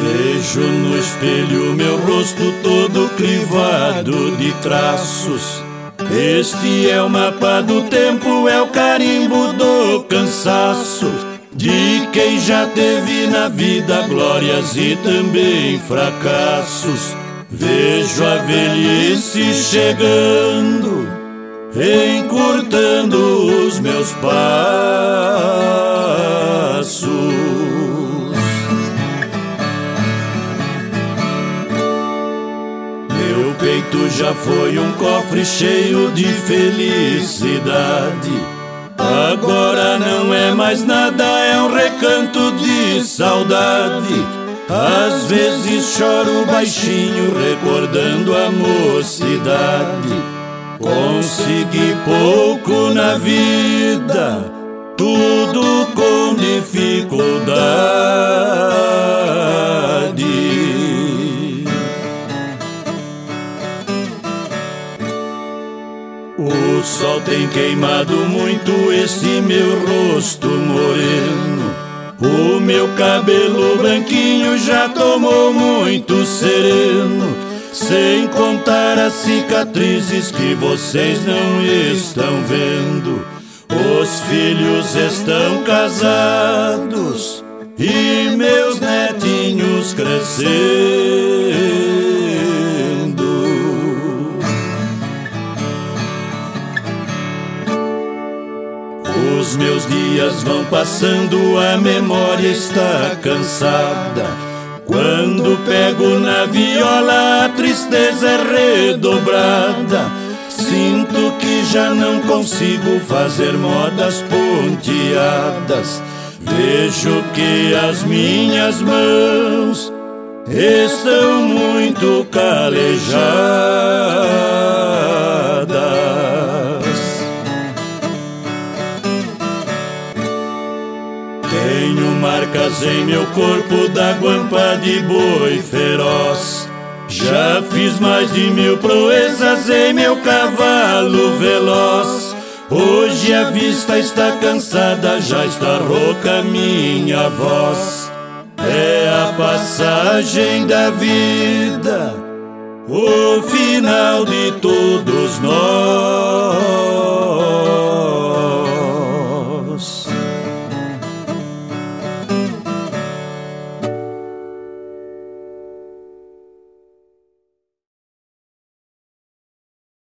Vejo no espelho meu rosto todo crivado de traços. Este é o mapa do tempo, é o carimbo do cansaço de quem já teve na vida glórias e também fracassos. Vejo a velhice chegando, encurtando os meus passos. Meu peito já foi um cofre cheio de felicidade. Agora não é mais nada, é um recanto de saudade. Às vezes choro baixinho, recordando a mocidade. Consegui pouco na vida, tudo com dificuldade. O sol tem queimado muito esse meu rosto moreno. O meu cabelo branquinho já tomou muito sereno. Sem contar as cicatrizes que vocês não estão vendo. Os filhos estão casados e meus netinhos crescendo. Os meus dias vão passando, a memória está cansada. Quando pego na viola, a tristeza é redobrada. Sinto que já não consigo fazer modas ponteadas. Vejo que as minhas mãos estão muito calejadas. Tenho marcas em meu corpo da guampa de boi feroz. Já fiz mais de 1000 proezas em meu cavalo veloz. Hoje a vista está cansada, já está rouca minha voz. É a passagem da vida, o final de todos nós.